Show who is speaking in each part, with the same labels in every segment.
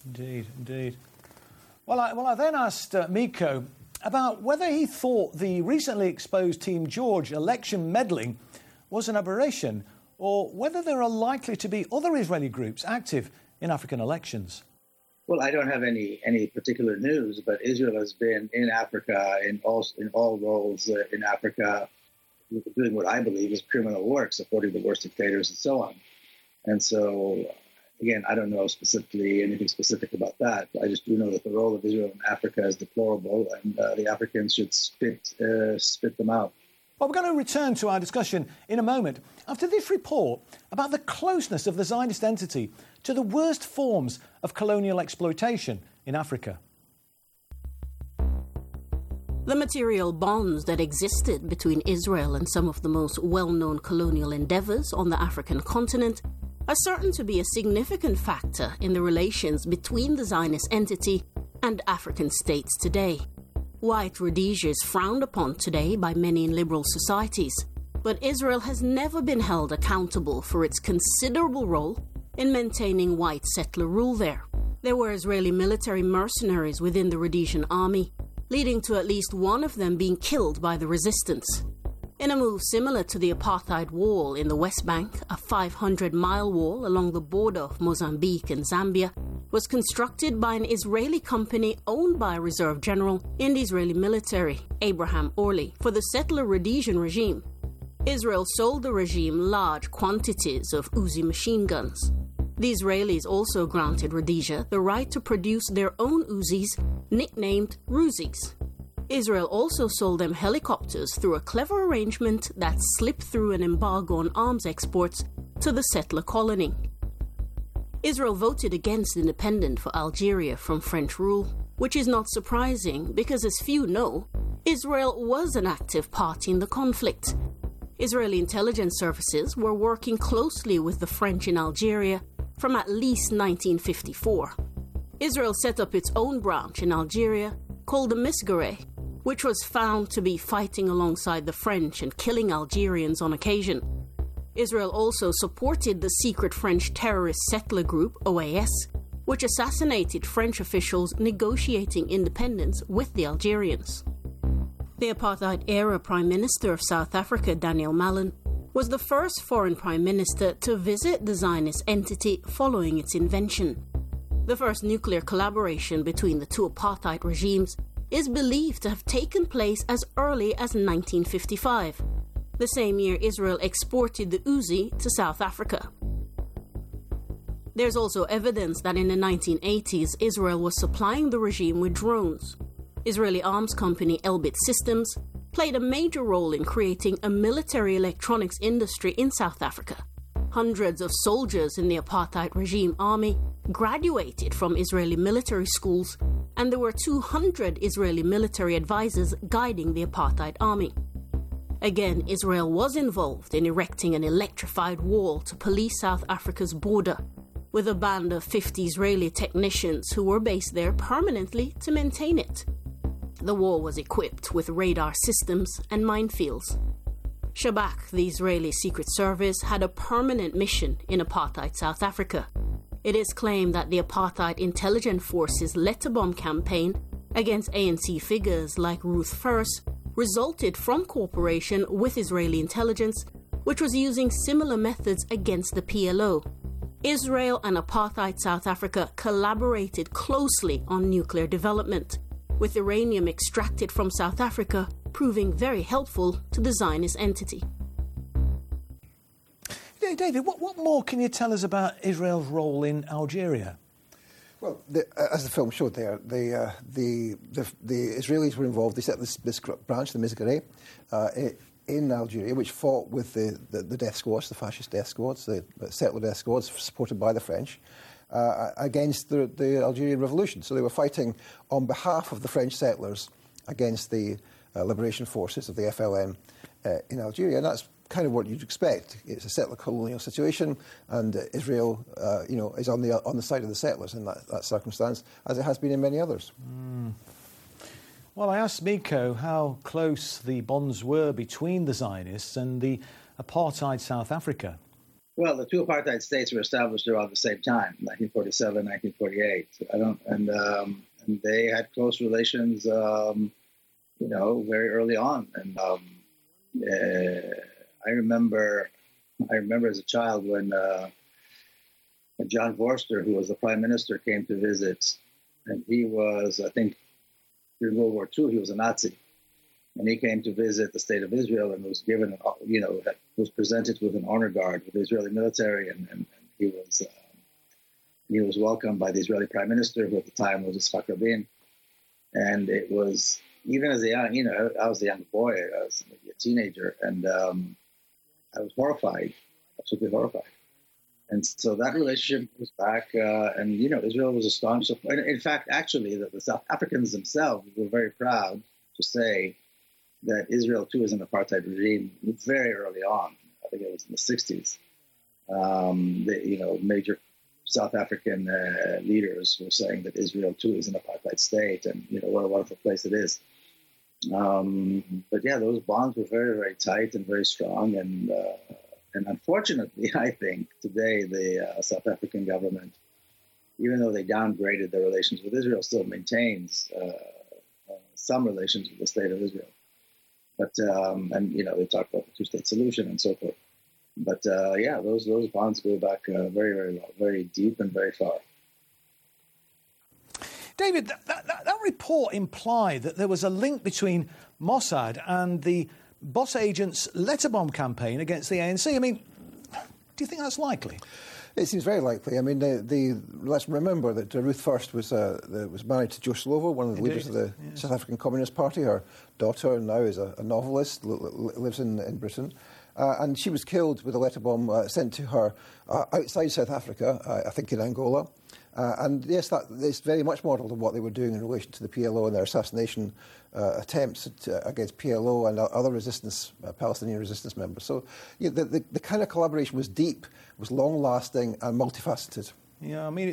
Speaker 1: Indeed, indeed. Well, I then asked Miko about whether he thought the recently exposed Team George election meddling was an aberration, or whether there are likely to be other Israeli groups active in African elections.
Speaker 2: Well, I don't have any particular news, but Israel has been in Africa in all roles in Africa, doing what I believe is criminal work, supporting the worst dictators and so on. And so, again, I don't know anything specific about that. I just do know that the role of Israel in Africa is deplorable, and the Africans should spit them out.
Speaker 1: Well, we're going to return to our discussion in a moment after this report about the closeness of the Zionist entity to the worst forms of colonial exploitation in Africa.
Speaker 3: The material bonds that existed between Israel and some of the most well-known colonial endeavours on the African continent are certain to be a significant factor in the relations between the Zionist entity and African states today. White Rhodesia is frowned upon today by many in liberal societies, but Israel has never been held accountable for its considerable role in maintaining white settler rule there. There were Israeli military mercenaries within the Rhodesian army, leading to at least one of them being killed by the resistance. In a move similar to the apartheid wall in the West Bank, a 500-mile wall along the border of Mozambique and Zambia was constructed by an Israeli company owned by a reserve general in the Israeli military, Abraham Orly, for the settler Rhodesian regime. Israel sold the regime large quantities of Uzi machine guns. The Israelis also granted Rhodesia the right to produce their own Uzis, nicknamed Ruzis. Israel also sold them helicopters through a clever arrangement that slipped through an embargo on arms exports to the settler colony. Israel voted against independence for Algeria from French rule, which is not surprising because, as few know, Israel was an active party in the conflict. Israeli intelligence services were working closely with the French in Algeria from at least 1954. Israel set up its own branch in Algeria called the Misgare, which was found to be fighting alongside the French and killing Algerians on occasion. Israel also supported the secret French terrorist settler group, OAS, which assassinated French officials negotiating independence with the Algerians. The apartheid-era Prime Minister of South Africa, Daniel Malan, was the first foreign prime minister to visit the Zionist entity following its invention. The first nuclear collaboration between the two apartheid regimes is believed to have taken place as early as 1955, the same year Israel exported the Uzi to South Africa. There's also evidence that in the 1980s, Israel was supplying the regime with drones. Israeli arms company Elbit Systems played a major role in creating a military electronics industry in South Africa. Hundreds of soldiers in the apartheid regime army graduated from Israeli military schools, and there were 200 Israeli military advisors guiding the apartheid army. Again, Israel was involved in erecting an electrified wall to police South Africa's border, with a band of 50 Israeli technicians who were based there permanently to maintain it. The wall was equipped with radar systems and minefields. Shabak, the Israeli Secret Service, had a permanent mission in apartheid South Africa. It is claimed that the apartheid intelligence forces letter bomb campaign against ANC figures like Ruth First resulted from cooperation with Israeli intelligence, which was using similar methods against the PLO. Israel and apartheid South Africa collaborated closely on nuclear development, with uranium extracted from South Africa proving very helpful to the Zionist entity.
Speaker 1: David, what more can you tell us about Israel's role in Algeria?
Speaker 4: Well, as the film showed there, the Israelis were involved. They set this branch, the Misgare, in Algeria, which fought with the death squads, the fascist death squads, the settler death squads, supported by the French, against the Algerian Revolution. So they were fighting on behalf of the French settlers against the liberation forces of the FLN in Algeria, and that's kind of what you'd expect. It's a settler colonial situation, and Israel, is on the side of the settlers in that circumstance, as it has been in many others.
Speaker 1: Well, I asked Miko how close the bonds were between the Zionists and the apartheid South Africa.
Speaker 2: Well, the two apartheid states were established around the same time, 1947, 1948. And they had close relations, very early on. And I remember as a child when John Vorster, who was the prime minister, came to visit, and he was, I think, during World War II, he was a Nazi. And he came to visit the state of Israel and was given, was presented with an honor guard with the Israeli military, and he was welcomed by the Israeli prime minister, who at the time was Yitzhak Rabin. And it was, even as a young, I was a young boy, I was maybe a teenager, and I was horrified, absolutely horrified. And so that relationship was back, and Israel was a staunch supporter. In fact, actually, the South Africans themselves were very proud to say that Israel, too, is an apartheid regime very early on. I think it was in the 60s. Major South African leaders were saying that Israel, too, is an apartheid state, and, what a wonderful place it is. But, yeah, those bonds were very, very tight and very strong. And unfortunately, I think, today the South African government, even though they downgraded their relations with Israel, still maintains some relations with the state of Israel. But, they talk about the two-state solution and so forth. But, those bonds go back very, very well, very deep and very far.
Speaker 1: David, that report implied that there was a link between Mossad and the boss agent's letter bomb campaign against the ANC. I mean, do you think that's likely?
Speaker 4: It seems very likely. I mean, let's remember that Ruth First was married to Joe Slovo, one of the leaders of the South African Communist Party. Her daughter now is a novelist, lives in Britain. And she was killed with a letter bomb sent to her outside South Africa, I think in Angola. And yes, that is very much modelled on what they were doing in relation to the PLO and their assassination attempts against PLO and other resistance, Palestinian resistance members. So the kind of collaboration was deep, was long-lasting and multifaceted.
Speaker 1: Yeah, I mean,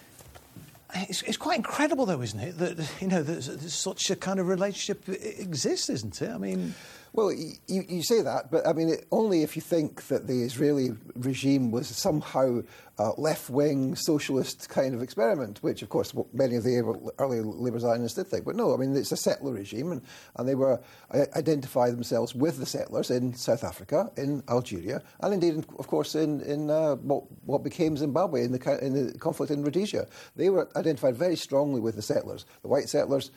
Speaker 1: it's quite incredible, though, isn't it, that such a kind of relationship exists, isn't it? I mean...
Speaker 4: Well, you say that, but I mean, only if you think that the Israeli regime was somehow a left-wing socialist kind of experiment, which, of course, many of the early Labour Zionists did think. But no, I mean, it's a settler regime, and they were identify themselves with the settlers in South Africa, in Algeria, and indeed, of course, in what became Zimbabwe, in the conflict in Rhodesia. They were identified very strongly with the settlers, the white settlers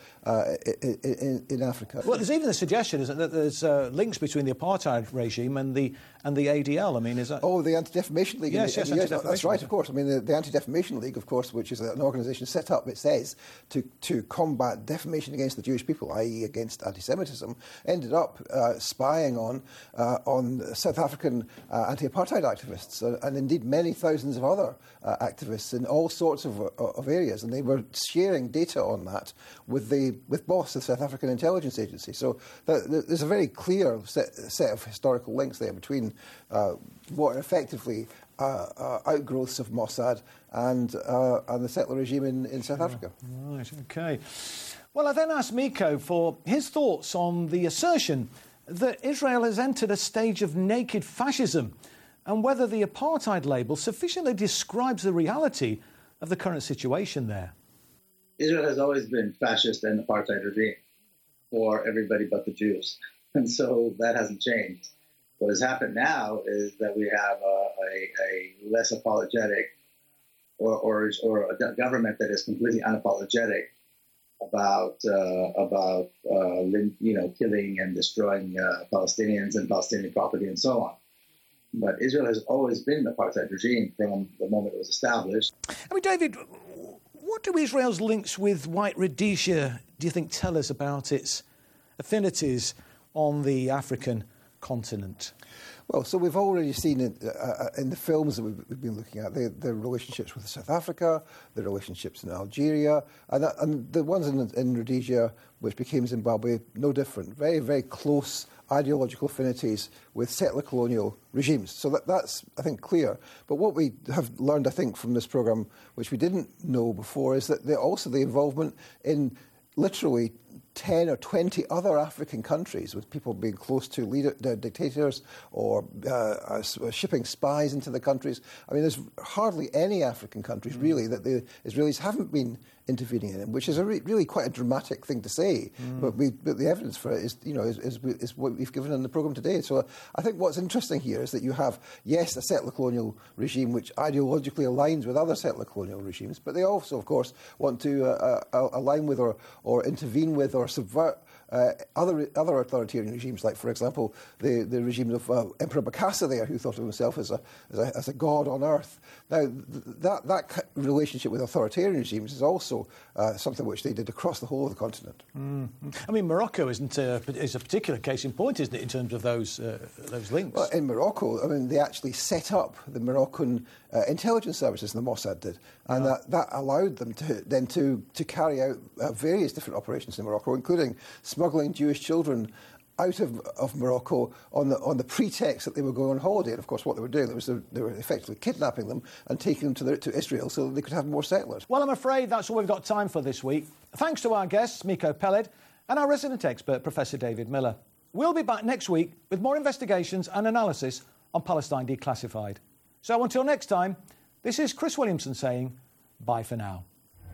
Speaker 4: in Africa.
Speaker 1: Well, there's even a suggestion, isn't it, that there's links between the apartheid regime and the ADL. I mean, is that...
Speaker 4: Oh, the Anti-Defamation League.
Speaker 1: Yes,
Speaker 4: Anti-Defamation that's right, of course. I mean, the Anti-Defamation League, of course, which is an organisation set up, it says, to combat defamation against the Jewish people, i.e. against anti-Semitism, ended up spying on South African anti-apartheid activists and indeed many thousands of other activists in all sorts of areas, and they were sharing data on that with BOSS, the South African Intelligence Agency. So there's a very clear set of historical links there between what are effectively outgrowths of Mossad and the settler regime in South Africa.
Speaker 1: Right, OK. Well, I then asked Miko for his thoughts on the assertion that Israel has entered a stage of naked fascism and whether the apartheid label sufficiently describes the reality of the current situation there.
Speaker 2: Israel has always been fascist and apartheid regime for everybody but the Jews. And so that hasn't changed. What has happened now is that we have a less apologetic or a government that is completely unapologetic about killing and destroying Palestinians and Palestinian property and so on. But Israel has always been an apartheid regime from the moment it was established.
Speaker 1: I mean, David, what do Israel's links with White Rhodesia, do you think, tell us about its affinities on the African continent?
Speaker 4: Well, so we've already seen it in the films that we've been looking at, the relationships with South Africa, the relationships in Algeria, and the ones in Rhodesia, which became Zimbabwe, no different. Very, very close ideological affinities with settler colonial regimes. So that's, I think, clear. But what we have learned, I think, from this programme, which we didn't know before, is that also the involvement in literally 10 or 20 other African countries with people being close to dictators or shipping spies into the countries. I mean, there's hardly any African countries, really, that the Israelis haven't been intervening in, which is really quite a dramatic thing to say. But the evidence for it is what we've given in the programme today. So I think what's interesting here is that you have, yes, a settler colonial regime which ideologically aligns with other settler colonial regimes, but they also, of course, want to align with or intervene with or subvert other authoritarian regimes, like, for example, the regime of Emperor Bokassa there, who thought of himself as a god on earth. Now, that relationship with authoritarian regimes is also something which they did across the whole of the continent.
Speaker 1: I mean, Morocco is a particular case in point, isn't it, in terms of those links?
Speaker 4: Well, in Morocco, I mean, they actually set up the Moroccan intelligence services, and the Mossad did, and that allowed them to carry out various different operations in Morocco, including smuggling Jewish children out of Morocco on the pretext that they were going on holiday. And of course, what they were doing was they were effectively kidnapping them and taking them to Israel so that they could have more settlers.
Speaker 1: Well, I'm afraid that's all we've got time for this week. Thanks to our guests, Miko Peled, and our resident expert, Professor David Miller. We'll be back next week with more investigations and analysis on Palestine Declassified. So until next time, this is Chris Williamson saying bye for now.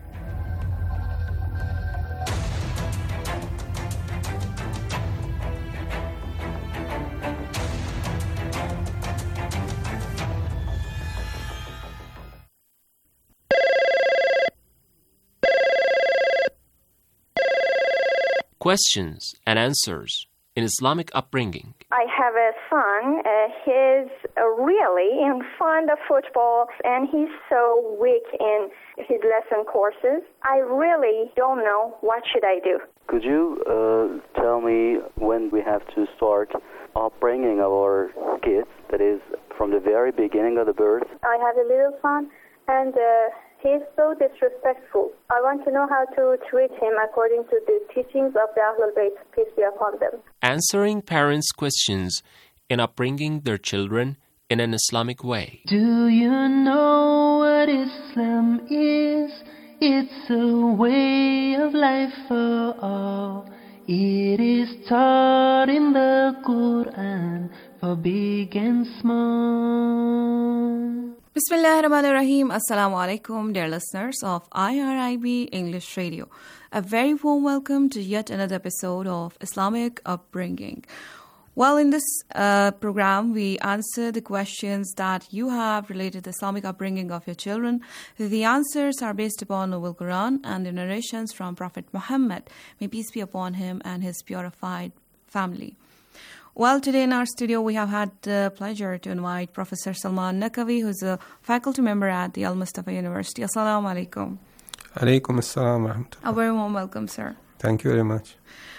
Speaker 5: Questions and answers in Islamic upbringing.
Speaker 6: I have a son. He's really fond of football, and he's so weak in his lesson courses. I really don't know what should I do.
Speaker 7: Could you tell me when we have to start upbringing our kids, that is, from the very beginning of the birth?
Speaker 6: I have a little son, and he's so disrespectful. I want to know how to treat him according to the teachings of the Ahlul Bayt, peace be upon them.
Speaker 5: Answering parents' questions in upbringing their children in an Islamic way.
Speaker 8: Do you know what Islam is? It's a way of life for all. It is taught in the Quran for big and small.
Speaker 9: Bismillahirrahmanirrahim. Assalamu alaikum, dear listeners of IRIB English Radio. A very warm welcome to yet another episode of Islamic Upbringing. Well, in this program, we answer the questions that you have related to the Islamic upbringing of your children. The answers are based upon the Noble Quran and the narrations from Prophet Muhammad, may peace be upon him and his purified family. Well, today in our studio, we have had the pleasure to invite Professor Salman Naqvi, who's a faculty member at the Al-Mustafa University. Assalamu alaikum.
Speaker 10: Alaikum assalam wa rahmatullah.
Speaker 9: A very warm welcome, sir.
Speaker 10: Thank you very much.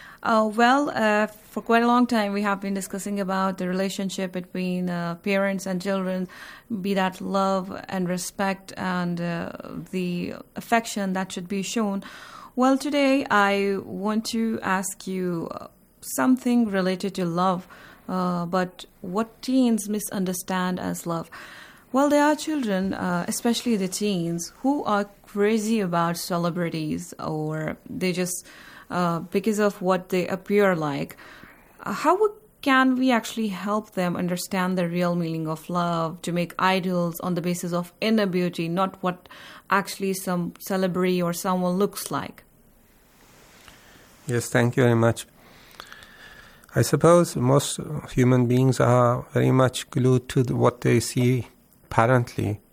Speaker 9: For quite a long time, we have been discussing about the relationship between parents and children, be that love and respect and the affection that should be shown. Well, today I want to ask you something related to love, but what teens misunderstand as love. Well, there are children, especially the teens, who are crazy about celebrities, or they just, because of what they appear like. How can we actually help them understand the real meaning of love, to make idols on the basis of inner beauty, not what actually some celebrity or someone looks like?
Speaker 10: Yes, thank you very much. I suppose most human beings are very much glued to what they see apparently.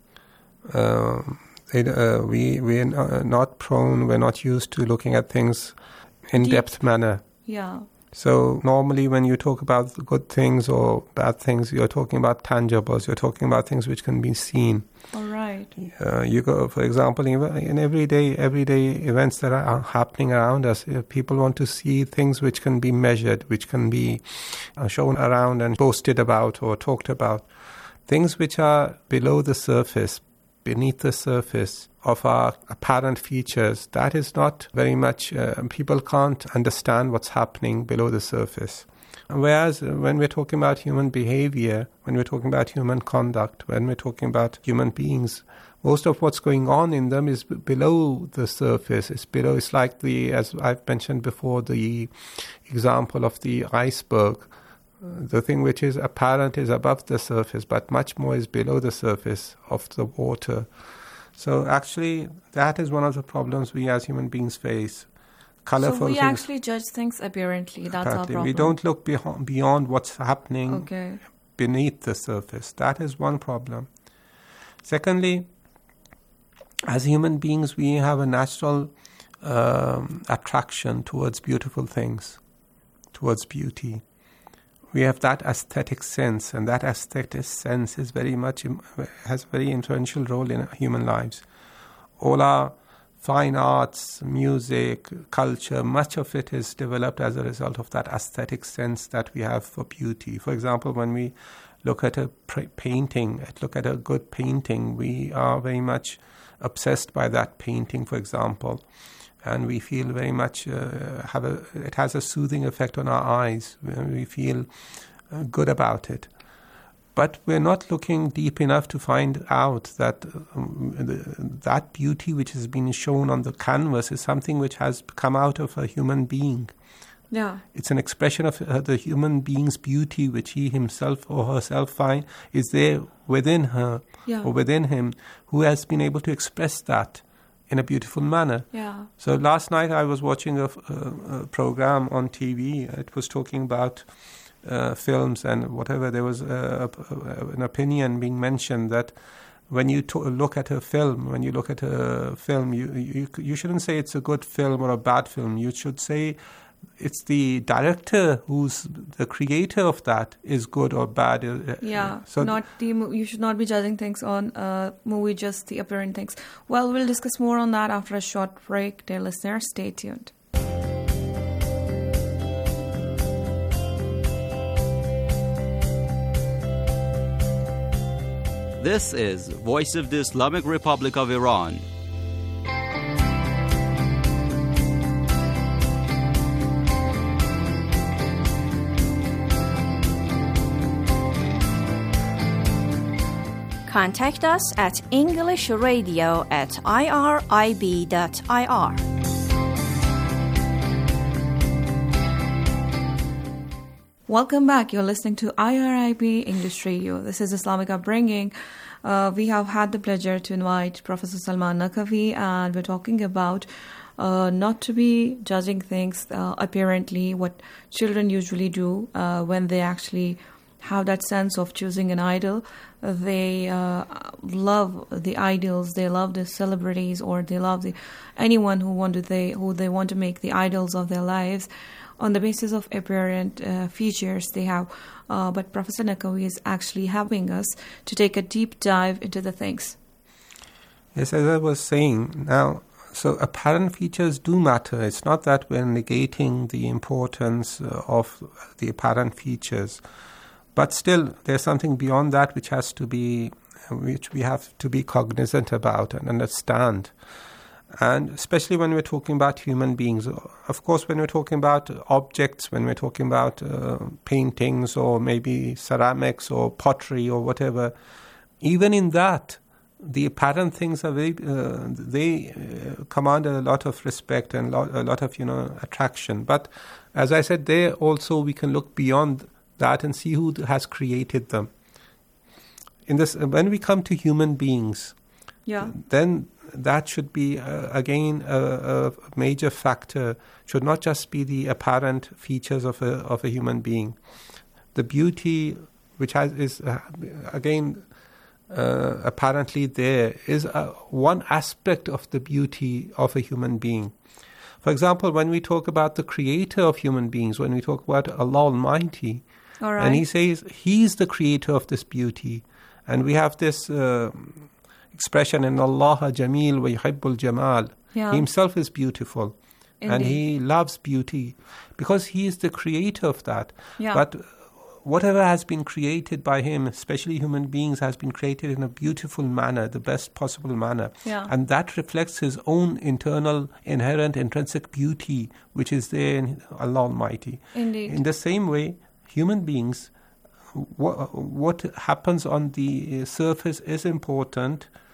Speaker 10: We're not prone, we're not used to looking at things in depth manner.
Speaker 9: Yeah.
Speaker 10: So normally when you talk about good things or bad things, you're talking about tangibles, you're talking about things which can be seen.
Speaker 9: All right.
Speaker 10: You go, for example, in everyday events that are happening around us, people want to see things which can be measured, which can be shown around and boasted about or talked about. Things which are below the surface, beneath the surface of our apparent features, that is not very much, people can't understand what's happening below the surface. Whereas when we're talking about human behavior, when we're talking about human conduct, when we're talking about human beings, Most of what's going on in them is below the surface. It's like as I've mentioned before, the example of the iceberg. The thing which is apparent is above the surface, but much more is below the surface of the water. So actually, that is one of the problems we as human beings face. Colorful
Speaker 9: so we
Speaker 10: things.
Speaker 9: Actually judge things apparently. That's our problem.
Speaker 10: We don't look beyond what's happening beneath the surface. That is one problem. Secondly, as human beings, we have a natural attraction towards beautiful things, towards beauty. We have that aesthetic sense, and that aesthetic sense is has a very influential role in human lives. All our fine arts, music, culture, much of it is developed as a result of that aesthetic sense that we have for beauty. For example, when we look at a painting, look at a good painting, we are very much obsessed by that painting, for example, and we feel very much it has a soothing effect on our eyes. We feel good about it. But we're not looking deep enough to find out that that beauty which has been shown on the canvas is something which has come out of a human being.
Speaker 9: Yeah.
Speaker 10: It's an expression of the human being's beauty which he himself or herself find is there within her or within him, who has been able to express that in a beautiful manner.
Speaker 9: Yeah.
Speaker 10: So last night I was watching a program on TV. It was talking about films and whatever. There was an opinion being mentioned that when you look at a film, you shouldn't say it's a good film or a bad film. You should say it's the director who's the creator of that is good or bad.
Speaker 9: So you should not be judging things on a movie, just the apparent things. Well, we'll discuss more on that after a short break. Dear listeners, stay tuned.
Speaker 11: This is Voice of the Islamic Republic of Iran.
Speaker 12: Contact us at englishradio@irib.ir.
Speaker 9: Welcome back. You're listening to IRIB English Radio. This is Islamic Upbringing. We have had the pleasure to invite Professor Salman Naqvi, and we're talking about not to be judging things apparently, what children usually do when they actually have that sense of choosing an idol. They love the idols, they love the celebrities, or they love anyone who they want to make the idols of their lives on the basis of apparent features they have. But Professor Naqvi is actually helping us to take a deep dive into the things.
Speaker 10: Yes, as I was saying, now, so apparent features do matter. It's not that we're negating the importance of the apparent features. But still, there's something beyond that which we have to be cognizant about and understand. And especially when we're talking about human beings. Of course, when we're talking about objects, when we're talking about paintings or maybe ceramics or pottery or whatever, even in that, the apparent things are they command a lot of respect and a lot of attraction. But as I said, there also we can look beyond that and see who has created them. When we come to human beings, then that should be again a major factor. Should not just be the apparent features of a human being. The beauty, which is again apparently there, is one aspect of the beauty of a human being. For example, when we talk about the creator of human beings, when we talk about Allah Almighty, and He says He's the creator of this beauty, and we have this expression in Allah Jameel wa yuhibbul Jamal. He Himself is beautiful. Indeed. And He loves beauty because He is the creator of that. But whatever has been created by Him, especially human beings, has been created in a beautiful manner, the best possible manner. And that reflects His own internal, inherent, intrinsic beauty, which is there in Allah Almighty.
Speaker 9: Indeed.
Speaker 10: In the same way, human beings, what happens on the surface is important,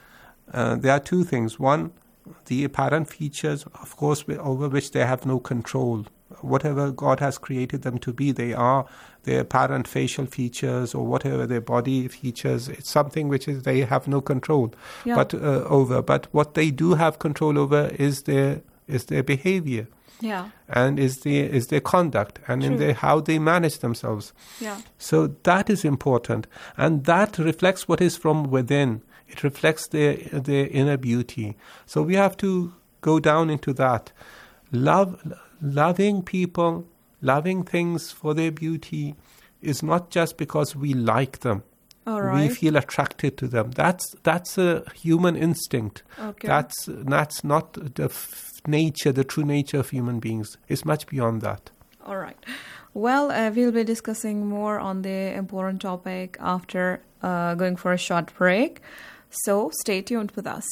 Speaker 10: there are two things. One, the apparent features, of course, over which they have no control. Whatever God has created them to be, they are their apparent facial features or whatever their body features. It's something which is they have no control over. But what they do have control over is their behavior.
Speaker 9: Yeah.
Speaker 10: And is their conduct and in how they manage themselves.
Speaker 9: Yeah.
Speaker 10: So that is important, and that reflects what is from within. It reflects their inner beauty. So we have to go down into that. Loving people, loving things for their beauty is not just because we like them.
Speaker 9: All right.
Speaker 10: We feel attracted to them. That's a human instinct.
Speaker 9: Okay.
Speaker 10: That's not the nature, the true nature of human beings. It's much beyond that.
Speaker 9: All right. Well, we'll be discussing more on the important topic after going for a short break. So stay tuned with us.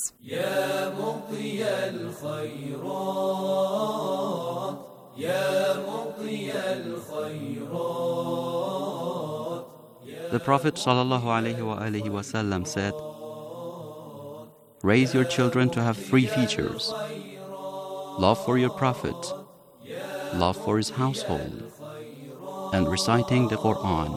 Speaker 11: The Prophet ﷺ said, "Raise your children to have three features: love for your Prophet, love for his household, and reciting the Quran."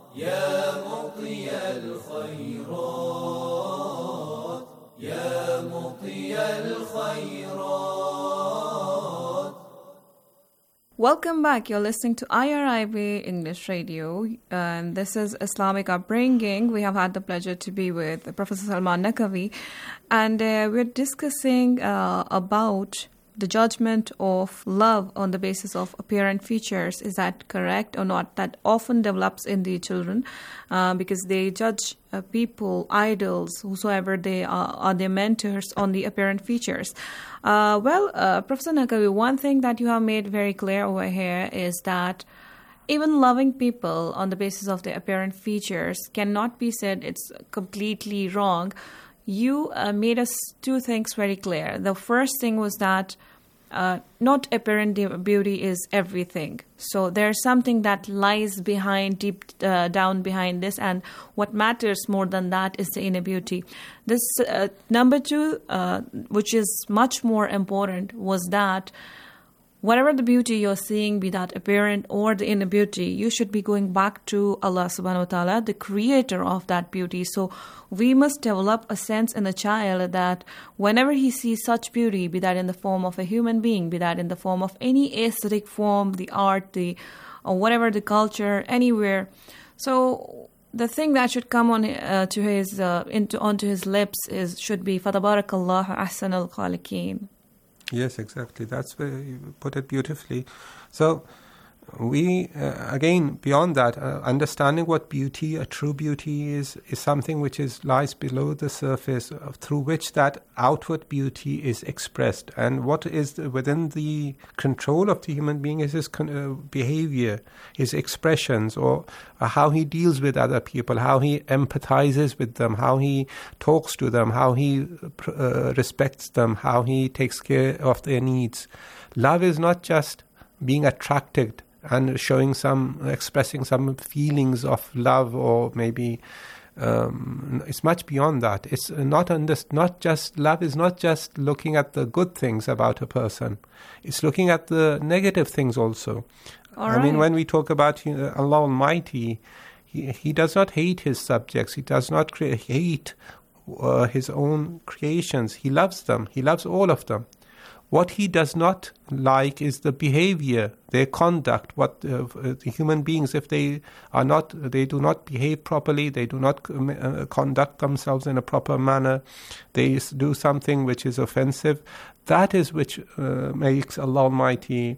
Speaker 9: Welcome back. You're listening to IRIB English Radio, and this is Islamic Upbringing. We have had the pleasure to be with Professor Salman Naqvi, and we're discussing about the judgment of love on the basis of apparent features. Is that correct or not? That often develops in the children because they judge people, idols, whosoever they are their mentors on the apparent features. Professor Naqvi, one thing that you have made very clear over here is that even loving people on the basis of their apparent features cannot be said it's completely wrong. You made us two things very clear. The first thing was that not apparent beauty is everything. So there's something that lies behind, deep down behind this, and what matters more than that is the inner beauty. This number two, which is much more important, was that whatever the beauty you're seeing, be that apparent or the inner beauty, you should be going back to Allah subhanahu wa ta'ala, the creator of that beauty. So we must develop a sense in the child that whenever he sees such beauty, be that in the form of a human being, be that in the form of any aesthetic form, the art, or whatever the culture, anywhere. So the thing that should come on onto his lips should be فَتَبَارَكَ اللَّهُ أَحْسَنَ الْخَالِقِينَ.
Speaker 10: Yes, exactly. That's where you put it beautifully. So we, again, beyond that, understanding what beauty, a true beauty is something which lies below the surface, through which that outward beauty is expressed. And what is within the control of the human being is his behavior, his expressions, or how he deals with other people, how he empathizes with them, how he talks to them, how he respects them, how he takes care of their needs. Love is not just being attracted and expressing some feelings of love, or maybe it's much beyond that. It's not just love is not just looking at the good things about a person. It's looking at the negative things also. I mean, when we talk about Allah Almighty, He does not hate His subjects. He does not hate His own creations. He loves them. He loves all of them. What He does not like is the behavior, their conduct. What the human beings, if they do not behave properly, they do not conduct themselves in a proper manner, they do something which is offensive. That is which makes Allah Almighty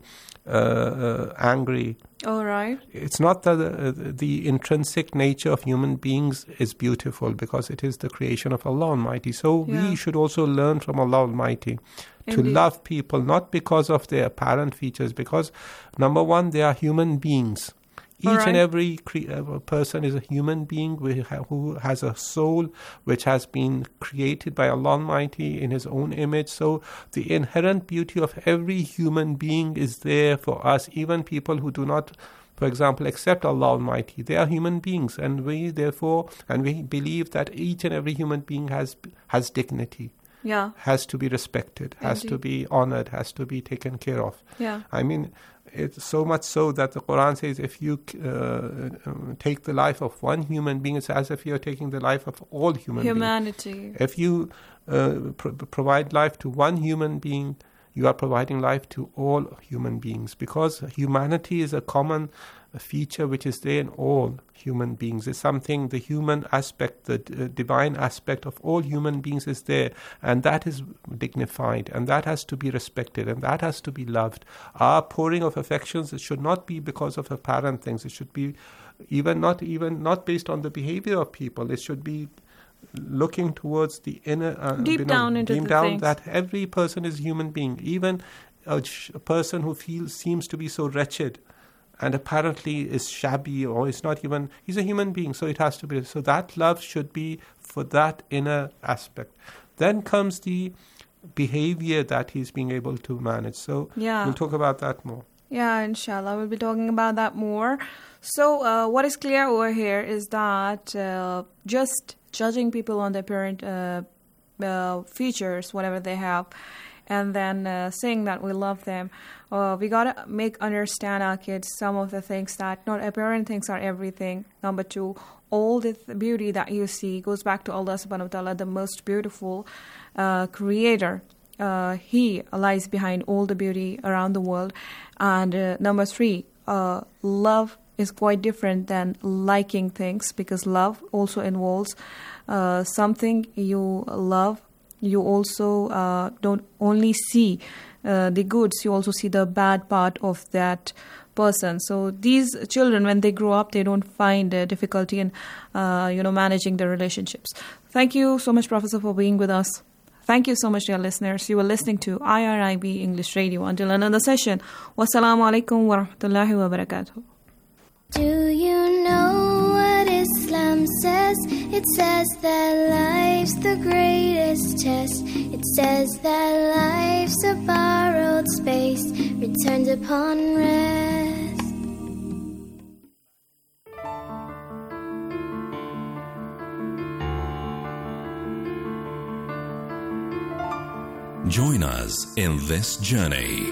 Speaker 10: angry.
Speaker 9: All right.
Speaker 10: It's not that the intrinsic nature of human beings is beautiful, because it is the creation of Allah Almighty. So we should also learn from Allah Almighty to love people, not because of their apparent features, because number one, they are human beings. Each and every person is a human being who has a soul which has been created by Allah Almighty in His own image. So the inherent beauty of every human being is there for us. Even people who do not for example, accept Allah Almighty. They are human beings, and we believe that each and every human being has dignity.
Speaker 9: Yeah.
Speaker 10: Has to be respected, has to be honored, has to be taken care of.
Speaker 9: Yeah.
Speaker 10: I mean, it's so much so that the Quran says if you take the life of one human being, it's as if you're taking the life of all humanity.
Speaker 9: Beings.
Speaker 10: If you provide life to one human being, you are providing life to all human beings, because humanity is a common feature which is there in all human beings. It's something, the human aspect, the divine aspect of all human beings is there, and that is dignified, and that has to be respected, and that has to be loved. Our pouring of affections, it should not be because of apparent things. It should be not based on the behavior of people. It should be looking towards the inner
Speaker 9: deep down things.
Speaker 10: That every person is a human being, even a person who seems to be so wretched and apparently is shabby, or is not even, he's a human being, so it has to be. So that love should be for that inner aspect. Then comes the behavior that he's being able to manage. So we'll talk about that more.
Speaker 9: Yeah, inshallah, we'll be talking about that more. So what is clear over here is that just judging people on their apparent features, whatever they have, and then saying that we love them, we got to understand our kids some of the things that not apparent things are everything. Number two, all the beauty that you see goes back to Allah subhanahu wa ta'ala, the most beautiful creator. He lies behind all the beauty around the world. And number three, love is quite different than liking things, because love also involves something you love. You also don't only see the goods, you also see the bad part of that person. So these children, when they grow up, they don't find difficulty in managing their relationships. Thank you so much, Professor, for being with us. Thank you so much, dear listeners. You were listening to IRIB English Radio. Until another session, wassalamu alaikum wa rahmatullahi wa barakatuh.
Speaker 13: Do you know what Islam says? It says that life's the greatest test. It says that life's a borrowed space, returned upon rest.
Speaker 14: Join us in this journey.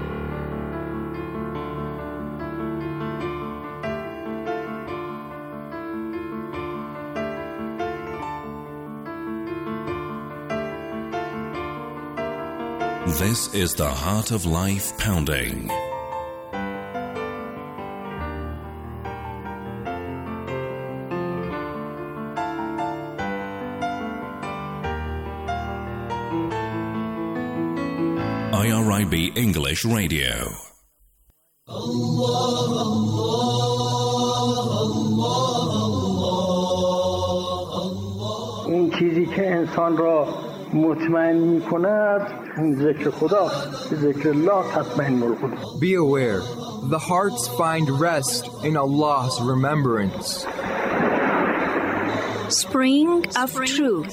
Speaker 14: This is the Heart of Life Pounding. IRIB English Radio.
Speaker 15: اون چیزی که انسان را مطمئن می کند ذکر خداست. ذکر الله تطمئن القلوب.
Speaker 16: Be aware, the hearts find rest in Allah's remembrance.
Speaker 12: Spring of Truth.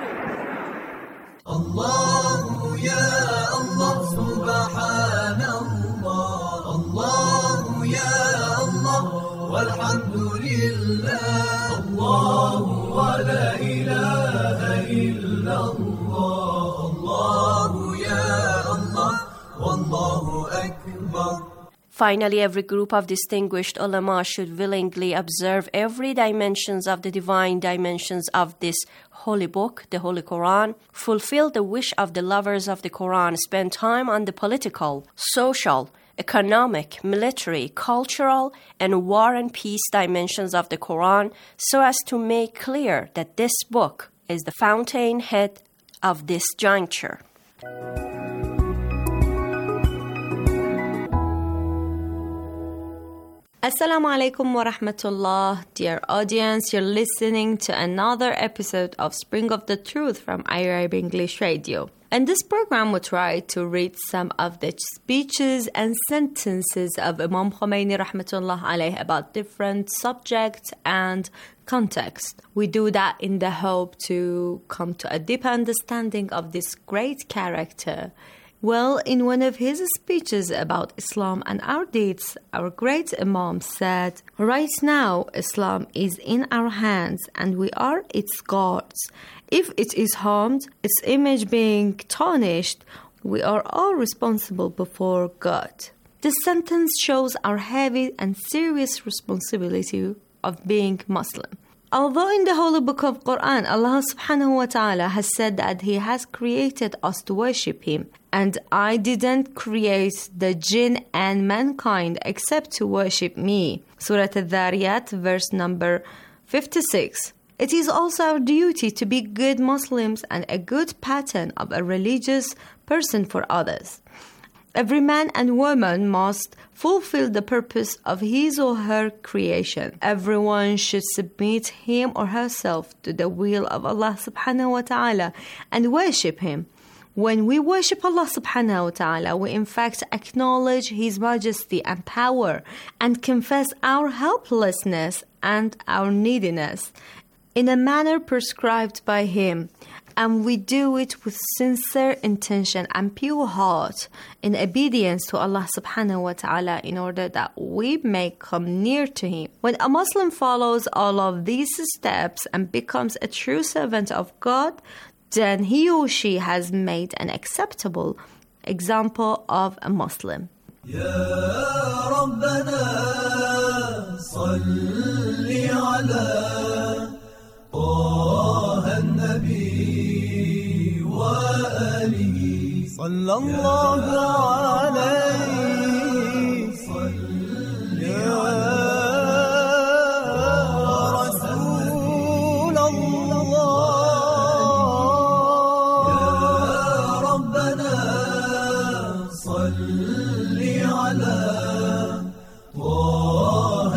Speaker 17: Allah ya Allah subhanallah, Allah ya Allah walhamdulillah, Allah wa la ilaha illallah, Allah ya Allah wallahu akbar.
Speaker 18: Finally, every group of distinguished ulama should willingly observe every dimensions of the divine dimensions of this holy book, the Holy Quran, fulfill the wish of the lovers of the Quran, spend time on the political, social, economic, military, cultural, and war and peace dimensions of the Quran, so as to make clear that this book is the fountainhead of this juncture. Assalamu alaikum wa rahmatullah. Dear audience, you're listening to another episode of Spring of the Truth from IRIB English Radio. In this program, we try to read some of the speeches and sentences of Imam Khomeini rahmatullah alayh about different subjects and context. We do that in the hope to come to a deep understanding of this great character
Speaker 9: Well, in one of his speeches about Islam and our deeds, our great Imam said, "Right now, Islam is in our hands and we are its guards. If it is harmed, its image being tarnished, we are all responsible before God." This sentence shows our heavy and serious responsibility of being Muslim. Although in the Holy Book of Quran, Allah subhanahu wa ta'ala has said that He has created us to worship Him, and I didn't create the jinn and mankind except to worship me. Surah Al-Dhariyat, verse number 56. It is also our duty to be good Muslims and a good pattern of a religious person for others. Every man and woman must fulfill the purpose of his or her creation. Everyone should submit him or herself to the will of Allah subhanahu wa ta'ala and worship Him. When we worship Allah subhanahu wa ta'ala, we in fact acknowledge His majesty and power and confess our helplessness and our neediness in a manner prescribed by Him. And we do it with sincere intention and pure heart in obedience to Allah subhanahu wa ta'ala in order that we may come near to Him. When a Muslim follows all of these steps and becomes a true servant of God, then he or she has made an acceptable example of a Muslim.
Speaker 17: يا ربنا صل على طه النبي وآله صلى الله عليه صل يا رسول الله يا ربنا صل على طه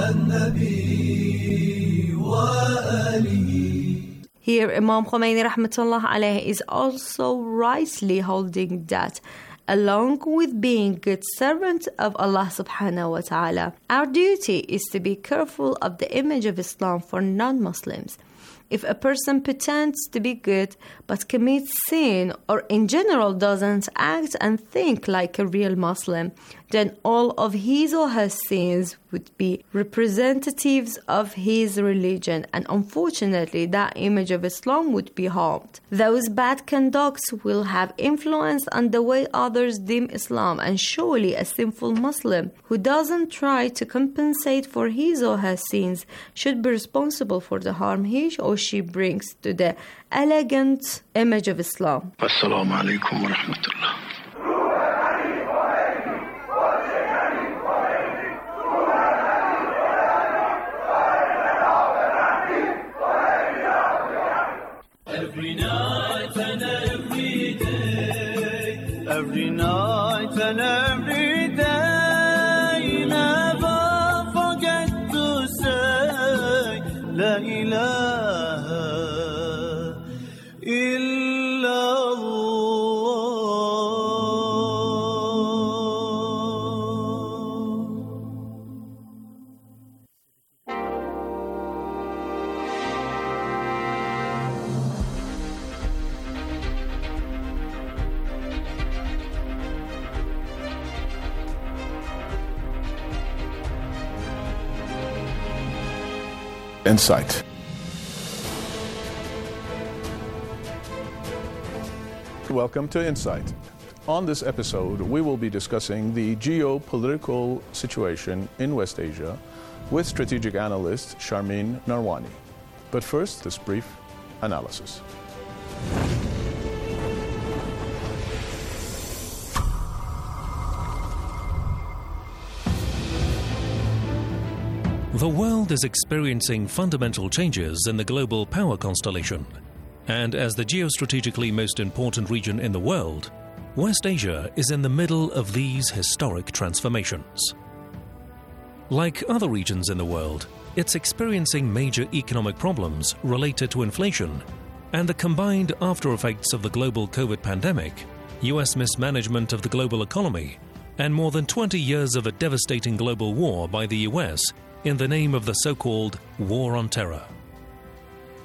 Speaker 17: النبي وآله.
Speaker 9: Here, Imam Khomeini rahmatullah alayhi is also rightly holding that, along with being good servant of Allah subhanahu wa ta'ala, our duty is to be careful of the image of Islam for non-Muslims. If a person pretends to be good but commits sin or in general doesn't act and think like a real Muslim, then all of his or her sins would be representatives of his religion, and unfortunately that image of Islam would be harmed. Those bad conducts will have influence on the way others deem Islam, and surely a sinful Muslim who doesn't try to compensate for his or her sins should be responsible for the harm he or she brings to the elegant image of Islam.
Speaker 19: Assalamu alaikum wa rahmatullah.
Speaker 17: Every night and every day, every night and every day, never forget to say La ilaha illallah.
Speaker 20: Insight. Welcome to Insight. On this episode, we will be discussing the geopolitical situation in West Asia with strategic analyst Sharmeen Narwani. But first, this brief analysis.
Speaker 21: The world is experiencing fundamental changes in the global power constellation, and as the geostrategically most important region in the world, West Asia is in the middle of these historic transformations. Like other regions in the world, it's experiencing major economic problems related to inflation and the combined after-effects of the global COVID pandemic, US mismanagement of the global economy, and more than 20 years of a devastating global war by the US in the name of the so-called War on Terror.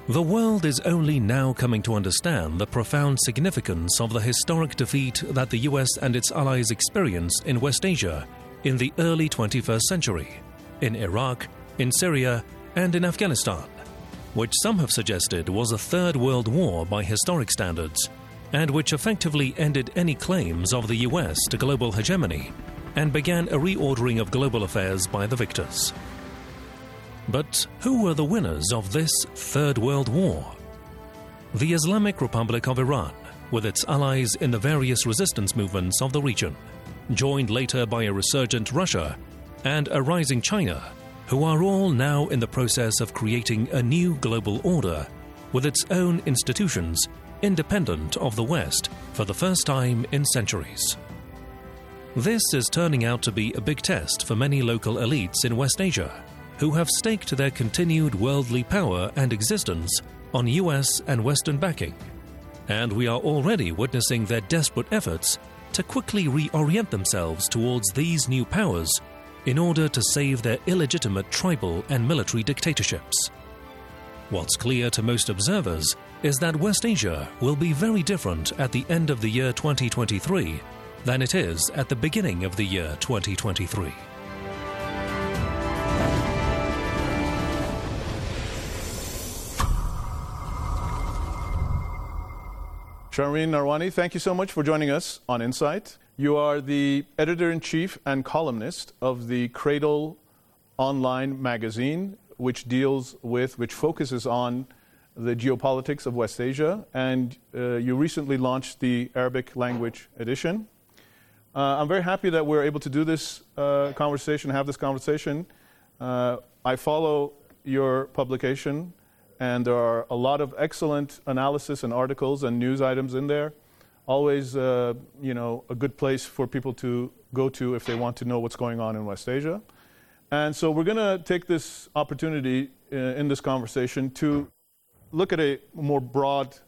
Speaker 21: The world is only now coming to understand the profound significance of the historic defeat that the US and its allies experienced in West Asia in the early 21st century, in Iraq, in Syria, and in Afghanistan, which some have suggested was a Third World War by historic standards, and which effectively ended any claims of the US to global hegemony and began a reordering of global affairs by the victors. But who were the winners of this Third World War? The Islamic Republic of Iran, with its allies in the various resistance movements of the region, joined later by a resurgent Russia and a rising China, who are all now in the process of creating a new global order with its own institutions independent of the West for the first time in centuries. This is turning out to be a big test for many local elites in West Asia, who have staked their continued worldly power and existence on US and Western backing. And we are already witnessing their desperate efforts to quickly reorient themselves towards these new powers in order to save their illegitimate tribal and military dictatorships. What's clear to most observers is that West Asia will be very different at the end of the year 2023 than it is at the beginning of the year 2023.
Speaker 20: Sharmeen Narwani, thank you so much for joining us on Insight. You are the editor-in-chief and columnist of the Cradle online magazine, which focuses on the geopolitics of West Asia, and you recently launched the Arabic language edition. I'm very happy that we're able to do this have this conversation. I follow your publication, and there are a lot of excellent analysis and articles and news items in there. Always, a good place for people to go to if they want to know what's going on in West Asia. And so we're going to take this opportunity in this conversation to look at a more broad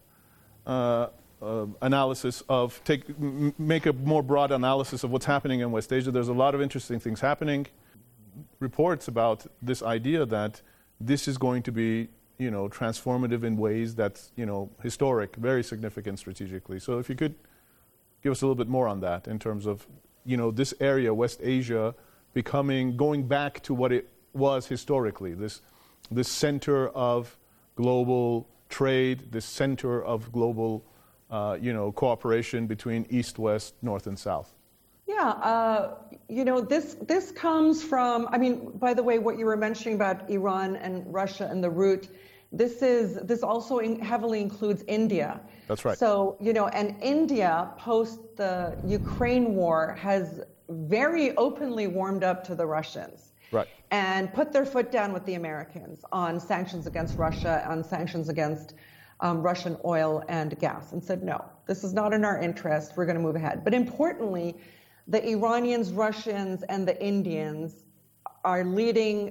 Speaker 20: analysis make a more broad analysis of what's happening in West Asia. There's a lot of interesting things happening. Reports about this idea that this is going to be transformative in ways that's, historic, very significant strategically. So if you could give us a little bit more on that in terms of, this area, West Asia, going back to what it was historically, this center of global trade, this center of global, cooperation between East, West, North, and South.
Speaker 3: Yeah, this comes from, by the way, what you were mentioning about Iran and Russia and the root, this also heavily includes India.
Speaker 20: That's right.
Speaker 3: So, and India, post the Ukraine war, has very openly warmed up to the Russians.
Speaker 20: Right.
Speaker 3: And put their foot down with the Americans on sanctions against Russia, on sanctions against Russian oil and gas, and said, no, this is not in our interest. We're going to move ahead. But importantly, the Iranians, Russians, and the Indians are leading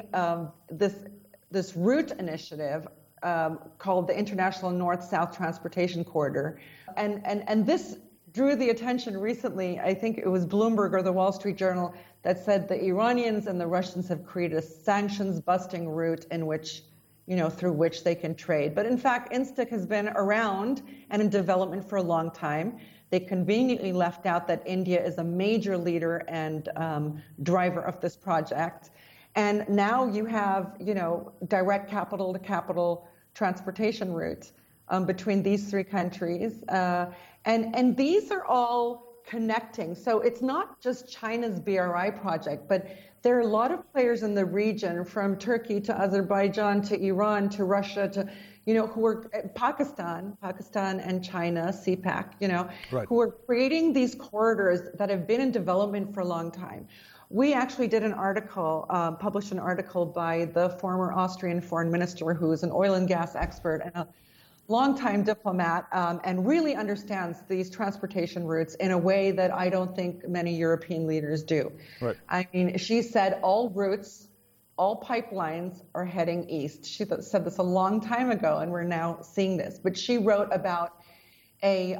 Speaker 3: this route initiative called the International North-South Transportation Corridor. And this drew the attention recently. I think it was Bloomberg or the Wall Street Journal that said the Iranians and the Russians have created a sanctions-busting route in which, through which they can trade. But in fact, INSTIC has been around and in development for a long time. They conveniently left out that India is a major leader and driver of this project. And now you have, direct capital-to-capital transportation routes between these three countries. And these are all connecting. So it's not just China's BRI project, but there are a lot of players in the region, from Turkey to Azerbaijan to Iran to Russia to, who are Pakistan and China, CPAC,
Speaker 20: right,
Speaker 3: who are creating these corridors that have been in development for a long time. We actually did an article, published an article by the former Austrian foreign minister, who is an oil and gas expert and a longtime diplomat, and really understands these transportation routes in a way that I don't think many European leaders do.
Speaker 20: Right.
Speaker 3: She said all routes, all pipelines are heading east. She said this a long time ago, and we're now seeing this. But she wrote about a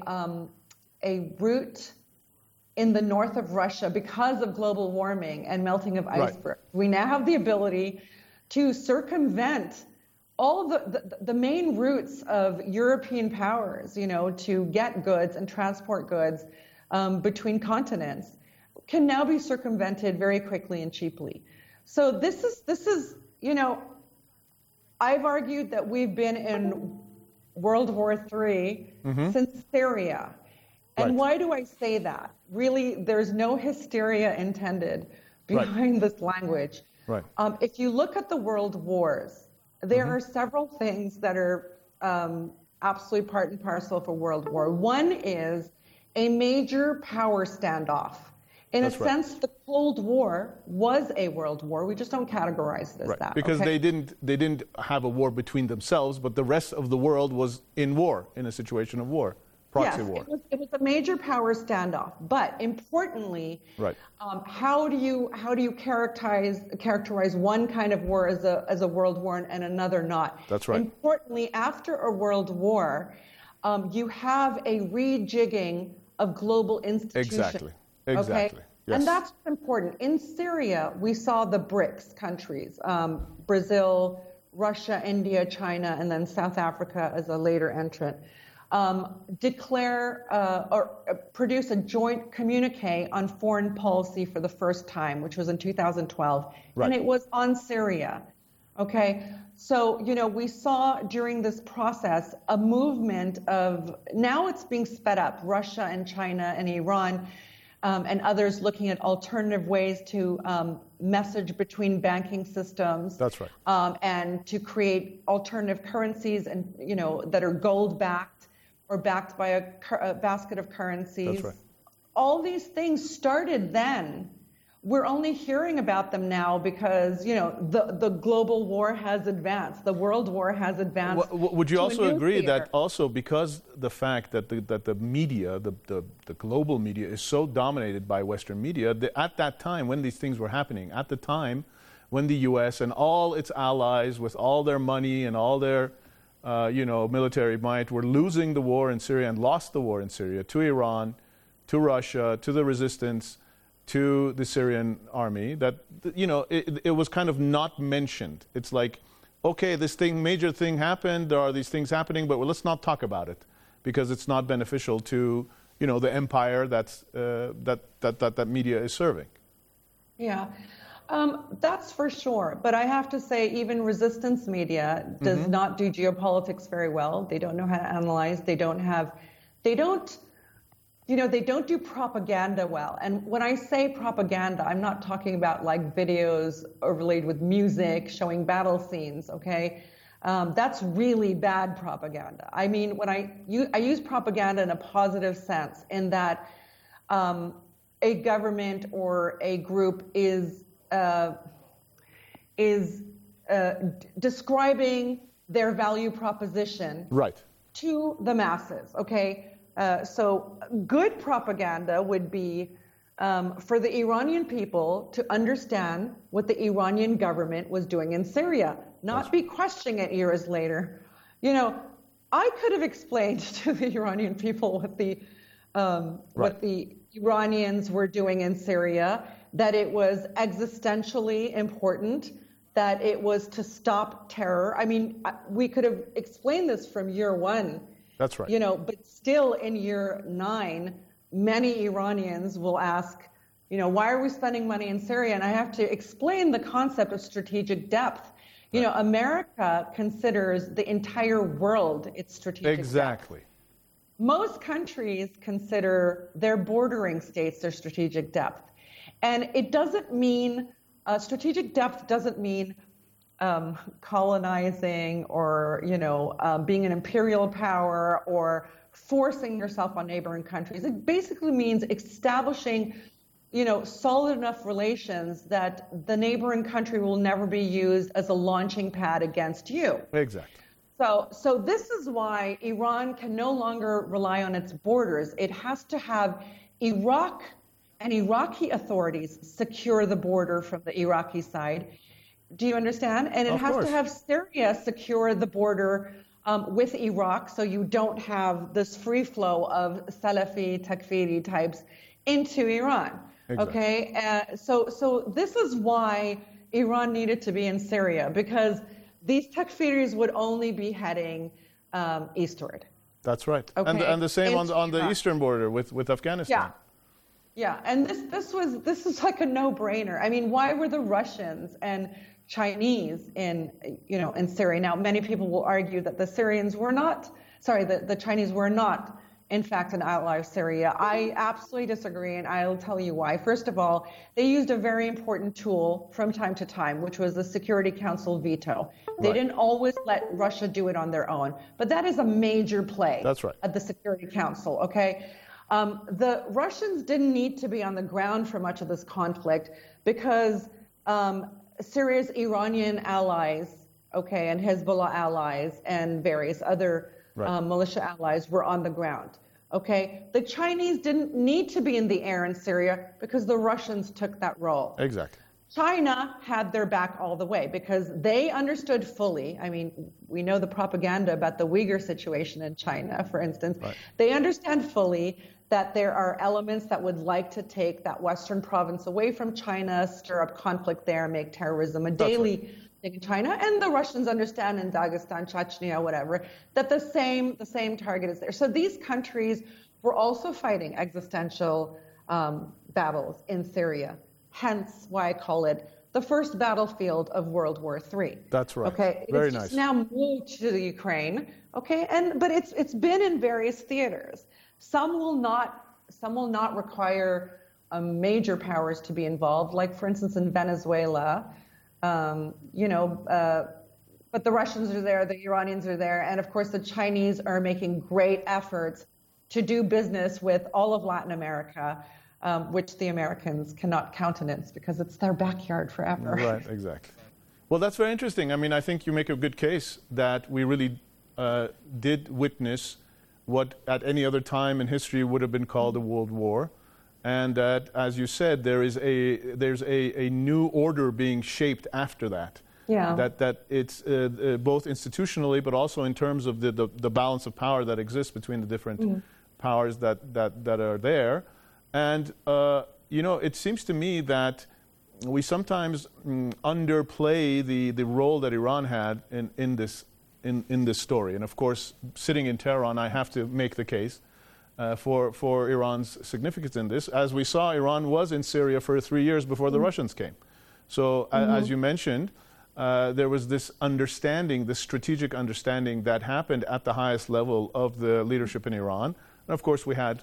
Speaker 3: route in the north of Russia because of global warming and melting of icebergs. Right. We now have the ability to circumvent all the main routes of European powers, to get goods and transport goods between continents can now be circumvented very quickly and cheaply. So this is, I've argued that we've been in World War III since Syria. And why do I say that? Really, there's no hysteria intended behind this language.
Speaker 20: Right.
Speaker 3: If you look at the world wars, there are several things that are absolutely part and parcel for World War. One is a major power standoff. In a sense, the Cold War was a world war. We just don't categorize it as that.
Speaker 20: Because they didn't have a war between themselves, but the rest of the world was in war, in a situation of war, proxy war.
Speaker 3: It was a major power standoff. But importantly, how do you characterize one kind of war as a world war and another not?
Speaker 20: That's right.
Speaker 3: Importantly, after a world war, you have a rejigging of global institutions.
Speaker 20: Exactly. Yes.
Speaker 3: And that's important. In Syria, we saw the BRICS countries, Brazil, Russia, India, China, and then South Africa as a later entrant, declare or produce a joint communique on foreign policy for the first time, which was in 2012. And it was on Syria. Okay. So, we saw during this process a movement of, now it's being sped up, Russia and China and Iran, and others looking at alternative ways to message between banking systems.
Speaker 20: That's right.
Speaker 3: And to create alternative currencies and, that are gold backed or backed by a basket of currencies.
Speaker 20: That's right.
Speaker 3: All these things started then. We're only hearing about them now because, the global war has advanced. The world war has advanced.
Speaker 20: Would you also agree that also because the fact that the media, the global media is so dominated by Western media, at that time when these things were happening, at the time when the U.S. and all its allies with all their money and all their, military might were losing the war in Syria and lost the war in Syria to Iran, to Russia, to the resistance, to the Syrian army, that, it was kind of not mentioned. It's like, okay, major thing happened, there are these things happening, but let's not talk about it because it's not beneficial to, the empire that media is serving.
Speaker 3: Yeah, that's for sure. But I have to say, even resistance media does not do geopolitics very well. They don't know how to analyze. They don't do propaganda well. And when I say propaganda, I'm not talking about like videos overlaid with music showing battle scenes, okay? That's really bad propaganda. I mean, when I use propaganda in a positive sense, in that a government or a group is describing their value proposition to the masses, okay? So good propaganda would be for the Iranian people to understand what the Iranian government was doing in Syria, not be questioning it years later. I could have explained to the Iranian people what the Iranians were doing in Syria, that it was existentially important, that it was to stop terror. I mean, we could have explained this from year one.
Speaker 20: That's right.
Speaker 3: But still in year 9, many Iranians will ask, why are we spending money in Syria? And I have to explain the concept of strategic depth. America considers the entire world its strategic depth. Most countries consider their bordering states their strategic depth. And it doesn't mean, strategic depth doesn't mean colonizing or, being an imperial power or forcing yourself on neighboring countries. It basically means establishing, solid enough relations that the neighboring country will never be used as a launching pad against you.
Speaker 20: Exactly.
Speaker 3: So this is why Iran can no longer rely on its borders. It has to have Iraq and Iraqi authorities secure the border from the Iraqi side. Do you understand? And it has to have Syria secure the border with Iraq, so you don't have this free flow of Salafi, Takfiri types into Iran.
Speaker 20: Exactly.
Speaker 3: Okay? So this is why Iran needed to be in Syria, because these takfiris would only be heading eastward.
Speaker 20: That's right.
Speaker 3: Okay.
Speaker 20: And the same on the eastern border with Afghanistan.
Speaker 3: Yeah, and this is like a no-brainer. I mean, why were the Russians and Chinese in Syria? Now, many people will argue that the Chinese were not, in fact, an ally of Syria. I absolutely disagree, and I'll tell you why. First of all, they used a very important tool from time to time, which was the Security Council veto. They didn't always let Russia do it on their own, but that is a major play.
Speaker 20: That's right.
Speaker 3: At the Security Council, okay? The Russians didn't need to be on the ground for much of this conflict because Syria's Iranian allies, okay, and Hezbollah allies and various other militia allies were on the ground, okay? The Chinese didn't need to be in the air in Syria because the Russians took that role.
Speaker 20: Exactly.
Speaker 3: China had their back all the way because they understood fully. I mean, we know the propaganda about the Uyghur situation in China, for instance. Right. They understand fully that there are elements that would like to take that Western province away from China, stir up conflict there, make terrorism a daily thing in China. And the Russians understand in Dagestan, Chechnya, whatever, that the same target is there. So these countries were also fighting existential battles in Syria. Hence why I call it the first battlefield of World War III.
Speaker 20: That's right.
Speaker 3: Okay.
Speaker 20: Very
Speaker 3: it's
Speaker 20: nice.
Speaker 3: Just now moved to the Ukraine. Okay. But it's been in various theaters. Some will not require major powers to be involved, like for instance in Venezuela. But the Russians are there, the Iranians are there, and of course the Chinese are making great efforts to do business with all of Latin America. Which the Americans cannot countenance because it's their backyard forever.
Speaker 20: Right, exactly. Well, that's very interesting. I mean, I think you make a good case that we really did witness what at any other time in history would have been called a world war, and that, as you said, there's a new order being shaped after that.
Speaker 3: Yeah.
Speaker 20: That it's both institutionally, but also in terms of the balance of power that exists between the different powers that are there. And, it seems to me that we sometimes underplay the role that Iran had in this story. And, of course, sitting in Tehran, I have to make the case for Iran's significance in this. As we saw, Iran was in Syria for 3 years before the Russians came. So, as you mentioned, there was this understanding, this strategic understanding that happened at the highest level of the leadership in Iran. And, of course, we had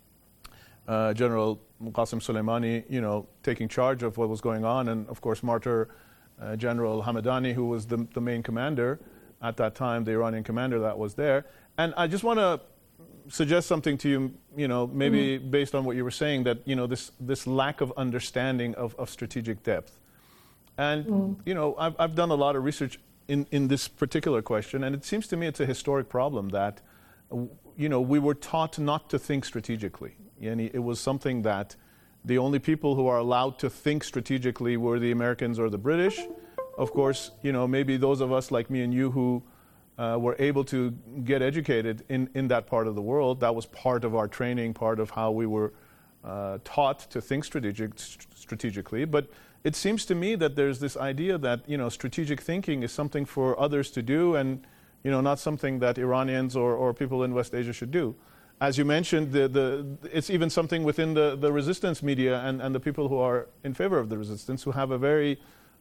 Speaker 20: General Qasem Soleimani, taking charge of what was going on, and of course Martyr General Hamadani, who was the main commander at that time, the Iranian commander that was there. And I just want to suggest something to you, maybe based on what you were saying, that this lack of understanding of strategic depth. And I've done a lot of research in this particular question, and it seems to me it's a historic problem that we were taught not to think strategically. And it was something that the only people who are allowed to think strategically were the Americans or the British. Of course, maybe those of us like me and you who were able to get educated in that part of the world, that was part of our training, part of how we were taught to think strategically. But it seems to me that there's this idea that, strategic thinking is something for others to do and, not something that Iranians or people in West Asia should do. As you mentioned, it's even something within the resistance media and the people who are in favor of the resistance who have a very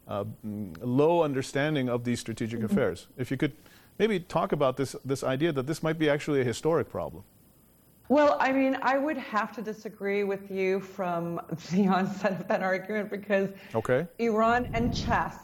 Speaker 20: low understanding of these strategic affairs. If you could maybe talk about this idea that this might be actually a historic problem.
Speaker 3: Well, I mean, I would have to disagree with you from the onset of that argument because Iran and chess,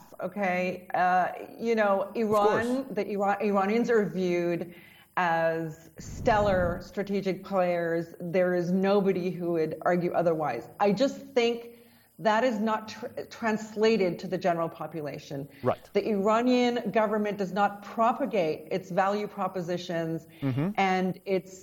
Speaker 3: Iranians are viewed as stellar strategic players. There is nobody who would argue otherwise. I just think that is not translated to the general population.
Speaker 20: Right.
Speaker 3: The Iranian government does not propagate its value propositions and its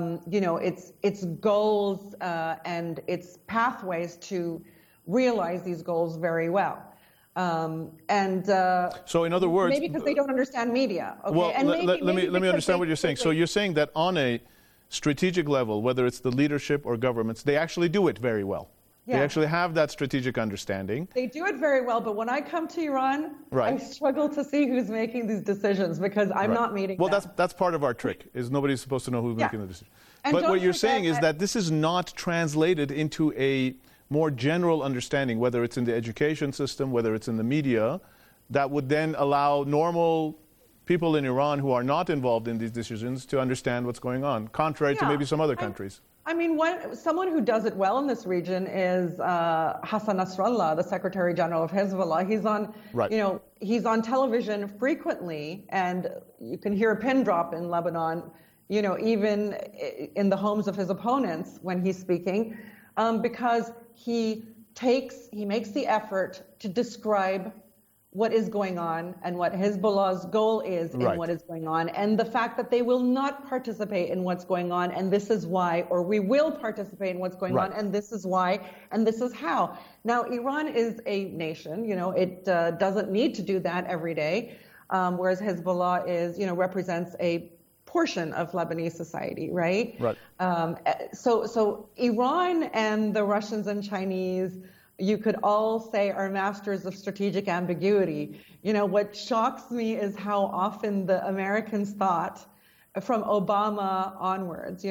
Speaker 3: goals and its pathways to realize these goals very well. So
Speaker 20: in other words,
Speaker 3: maybe because they don't understand media. Okay?
Speaker 20: Well,
Speaker 3: and
Speaker 20: let me understand what you're saying. So you're saying that on a strategic level, whether it's the leadership or governments, they actually do it very well. They actually have that strategic understanding.
Speaker 3: They do it very well, but when I come to Iran,
Speaker 20: Right.
Speaker 3: I struggle to see who's making these decisions because I'm not meeting
Speaker 20: Well,
Speaker 3: them.
Speaker 20: that's part of our trick, is nobody's supposed to know who's making the decision.
Speaker 3: And
Speaker 20: But
Speaker 3: don't
Speaker 20: what you're
Speaker 3: forget
Speaker 20: saying is that this is not translated into a more general understanding, whether it's in the education system, whether it's in the media, that would then allow normal people in Iran who are not involved in these decisions to understand what's going on, contrary to maybe some other countries.
Speaker 3: I mean, someone who does it well in this region is Hassan Nasrallah, the Secretary General of Hezbollah. He's on, he's on television frequently, and you can hear a pin drop in Lebanon, even in the homes of his opponents when he's speaking, because he makes the effort to describe what is going on and what Hezbollah's goal is in what is going on, and the fact that they will not participate in what's going on, and this is why, or we will participate in what's going on, and this is why, and this is how. Now, Iran is a nation, it doesn't need to do that every day, whereas Hezbollah represents a portion of Lebanese society, right? Right. So Iran and the Russians and Chinese, you could all say, are masters of strategic ambiguity. What shocks me is how often the Americans thought, from Obama onwards,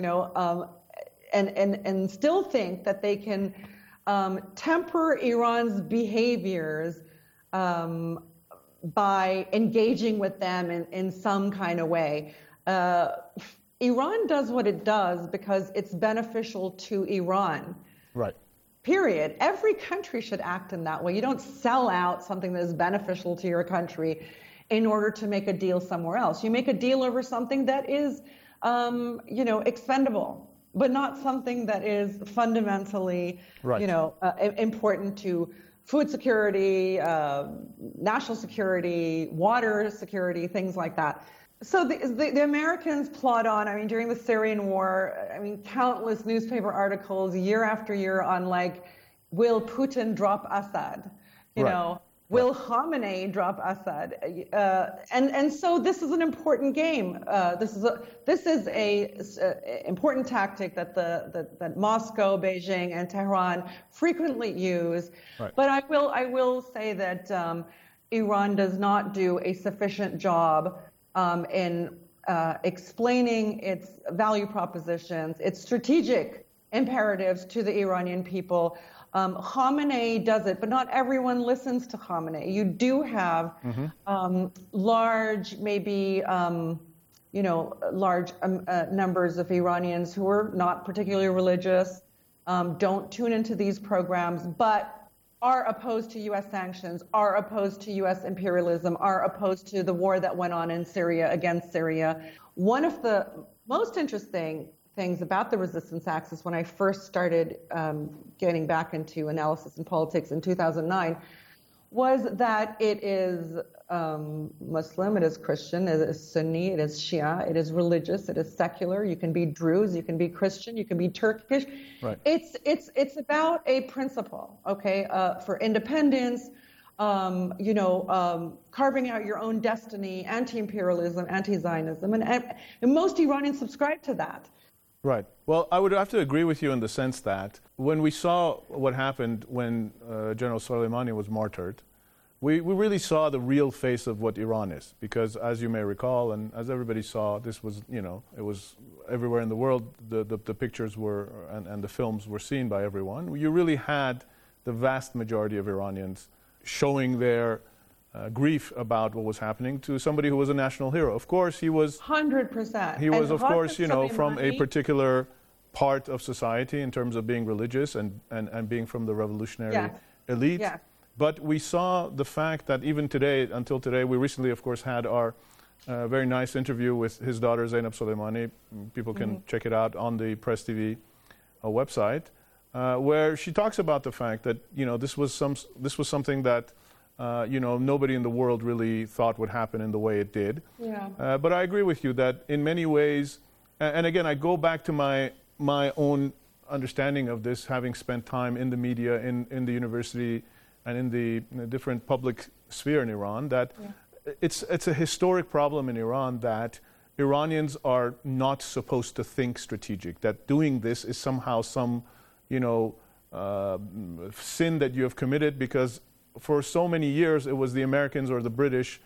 Speaker 3: and still think that they can temper Iran's behaviors by engaging with them in some kind of way. Iran does what it does because it's beneficial to Iran.
Speaker 20: Right.
Speaker 3: Period. Every country should act in that way. You don't sell out something that is beneficial to your country in order to make a deal somewhere else. You make a deal over something that is, expendable, but not something that is fundamentally, important to food security, national security, water security, things like that. So the Americans plod on. I mean, during the Syrian war, countless newspaper articles year after year on will Putin drop Assad? Will Khamenei drop Assad? And so this is an important game. This is a important tactic that Moscow, Beijing, and Tehran frequently use. Right. But I will say that Iran does not do a sufficient job in explaining its value propositions, its strategic imperatives to the Iranian people. Khamenei does it, but not everyone listens to Khamenei. You do have large, maybe large numbers of Iranians who are not particularly religious, don't tune into these programs, but are opposed to U.S. sanctions, are opposed to U.S. imperialism, are opposed to the war that went on in Syria against Syria. One of the most interesting things about the resistance axis when I first started getting back into analysis and politics in 2009 was that it is Muslim, it is Christian, it is Sunni, it is Shia, it is religious, it is secular. You can be Druze, you can be Christian, you can be Turkish. Right. It's about a principle, okay, for independence, carving out your own destiny, anti-imperialism, anti-Zionism, and most Iranians subscribe to that.
Speaker 20: Right. Well, I would have to agree with you in the sense that when we saw what happened when General Soleimani was martyred, we really saw the real face of what Iran is. Because as you may recall, and as everybody saw, this was, it was everywhere in the world, the pictures were, and the films were seen by everyone. You really had the vast majority of Iranians showing their grief about what was happening to somebody who was a national hero. Of course, he was
Speaker 3: 100%.
Speaker 20: He was, of course, from a particular part of society in terms of being religious and being from the revolutionary elite. Yeah. But we saw the fact that even today, until today, we recently, of course, had our very nice interview with his daughter, Zainab Soleimani. People can check it out on the Press TV website, where she talks about the fact that, this was something that nobody in the world really thought would happen in the way it did. Yeah. But I agree with you that in many ways, and again, I go back to my own understanding of this, having spent time in the media, in the university, and in the different public sphere in Iran, that it's a historic problem in Iran that Iranians are not supposed to think strategic, that doing this is somehow some, sin that you have committed, because for so many years it was the Americans or the British,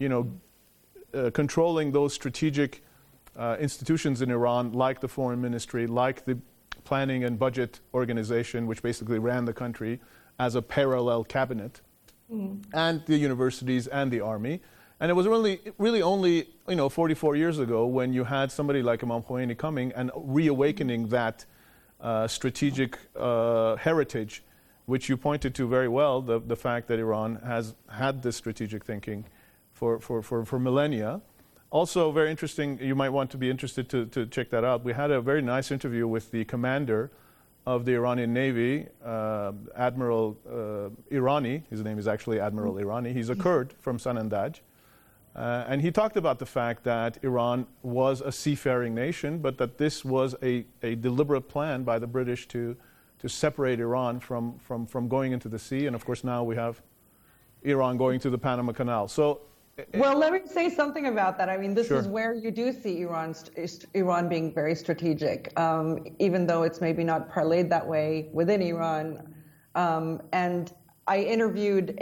Speaker 20: controlling those strategic institutions in Iran, like the foreign ministry, like the planning and budget organization, which basically ran the country as a parallel cabinet, and the universities and the army. And it was really only 44 years ago when you had somebody like Imam Khomeini coming and reawakening that strategic heritage, which you pointed to very well, the fact that Iran has had this strategic thinking for millennia. Also very interesting, you might want to be interested to check that out. We had a very nice interview with the commander of the Iranian Navy, Admiral Irani. His name is actually Admiral Irani. He's a Kurd from Sanandaj. And he talked about the fact that Iran was a seafaring nation, but that this was a deliberate plan by the British to separate Iran from going into the sea. And of course now we have Iran going to the Panama Canal. So,
Speaker 3: well, let me say something about that. I mean, this
Speaker 20: Sure.
Speaker 3: is where you do see Iran being very strategic, even though it's maybe not parlayed that way within Iran. And I interviewed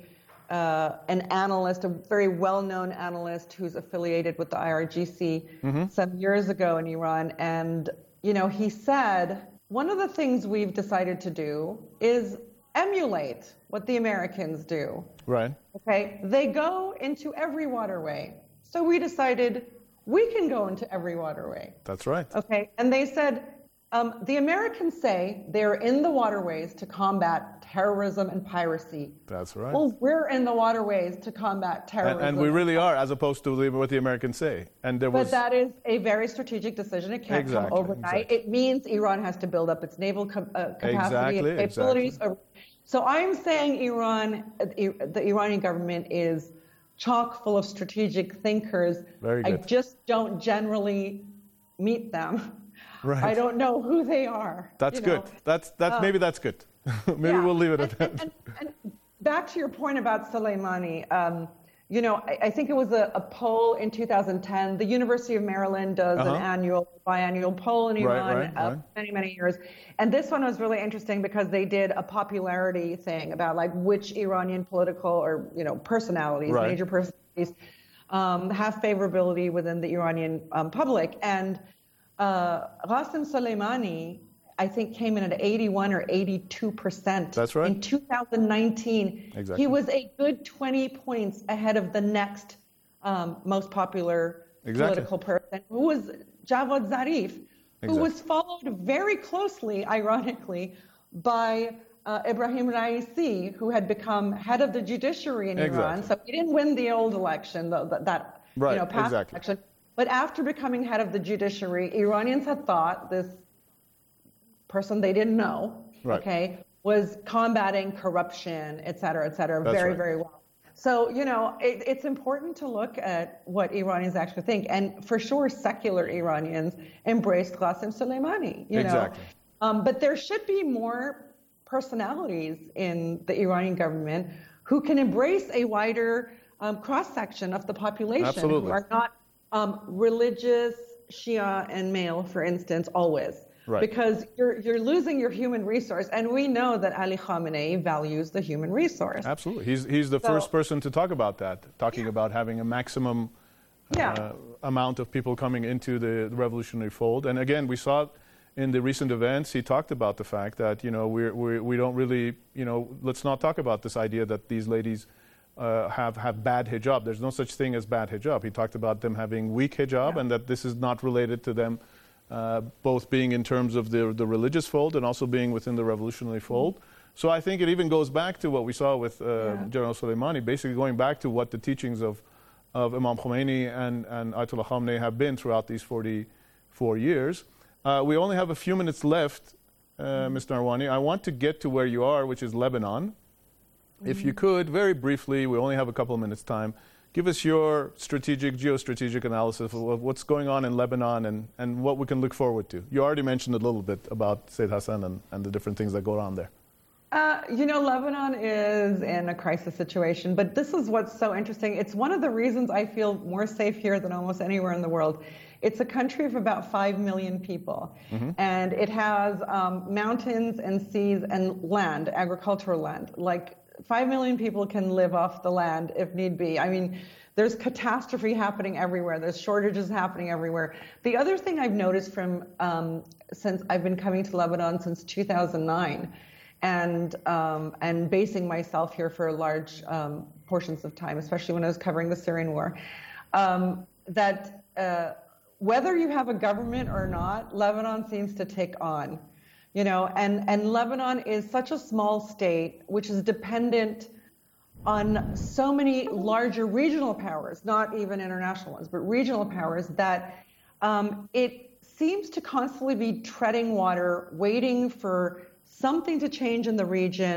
Speaker 3: an analyst, a very well-known analyst who's affiliated with the IRGC some years ago in Iran. And, he said, one of the things we've decided to do is emulate what the Americans do.
Speaker 20: Right.
Speaker 3: Okay, they go into every waterway. So we decided we can go into every waterway.
Speaker 20: That's right.
Speaker 3: Okay, and they said, the Americans say they're in the waterways to combat terrorism and piracy.
Speaker 20: That's right.
Speaker 3: Well, we're in the waterways to combat terrorism.
Speaker 20: And we really are, as opposed to what the Americans say. And
Speaker 3: But that is a very strategic decision. It can't come overnight. It means Iran has to build up its naval capacity and capabilities. So I'm saying the Iranian government is chock full of strategic thinkers.
Speaker 20: Very good.
Speaker 3: I just don't generally meet them.
Speaker 20: Right.
Speaker 3: I don't know who they are.
Speaker 20: That's good. That's maybe that's good. Maybe we'll leave it at that.
Speaker 3: And back to your point about Soleimani, I think it was a poll in 2010. The University of Maryland does an biannual poll in Iran many, many years. And this one was really interesting because they did a popularity thing about like which Iranian political or, personalities, major personalities, have favorability within the Iranian public. And Qasem Soleimani, I think, came in at 81 or 82%.
Speaker 20: That's right.
Speaker 3: In 2019,
Speaker 20: Exactly.
Speaker 3: He was a good 20 points ahead of the next most popular political person, who was Javad Zarif, who was followed very closely, ironically, by Ibrahim Raisi, who had become head of the judiciary in Iran. So he didn't win the old election, that past election. But after becoming head of the judiciary, Iranians had thought this person they didn't know, was combating corruption, et cetera, very, very well. So, it's important to look at what Iranians actually think. And for sure, secular Iranians embraced Qasem Soleimani, but there should be more personalities in the Iranian government who can embrace a wider cross-section of the population who are not religious, Shia and male, for instance, always. Right. Because you're losing your human resource, and we know that Ali Khamenei values the human resource.
Speaker 20: Absolutely, he's the first person to talk about that, talking about having a maximum amount of people coming into the revolutionary fold. And again, we saw in the recent events, he talked about the fact that we don't really let's not talk about this idea that these ladies have bad hijab. There's no such thing as bad hijab. He talked about them having weak hijab, and that this is not related to them. Both being in terms of the religious fold and also being within the revolutionary fold. So I think it even goes back to what we saw with General Soleimani, basically going back to what the teachings of Imam Khomeini and Ayatollah Khamenei have been throughout these 44 years. We only have a few minutes left, Ms. Narwani. I want to get to where you are, which is Lebanon. If you could, very briefly, we only have a couple of minutes' time, give us your geostrategic analysis of what's going on in Lebanon and what we can look forward to. You already mentioned a little bit about Said Hassan and the different things that go on there.
Speaker 3: Lebanon is in a crisis situation, but this is what's so interesting. It's one of the reasons I feel more safe here than almost anywhere in the world, It's a country of about 5 million people, and it has mountains and seas and land, agricultural land. Like 5 million people can live off the land if need be. I mean, there's catastrophe happening everywhere. There's shortages happening everywhere. The other thing I've noticed from since I've been coming to Lebanon since 2009, and basing myself here for large portions of time, especially when I was covering the Syrian war, that whether you have a government or not, Lebanon seems to take on, and Lebanon is such a small state, which is dependent on so many larger regional powers, not even international ones, but regional powers, that it seems to constantly be treading water, waiting for something to change in the region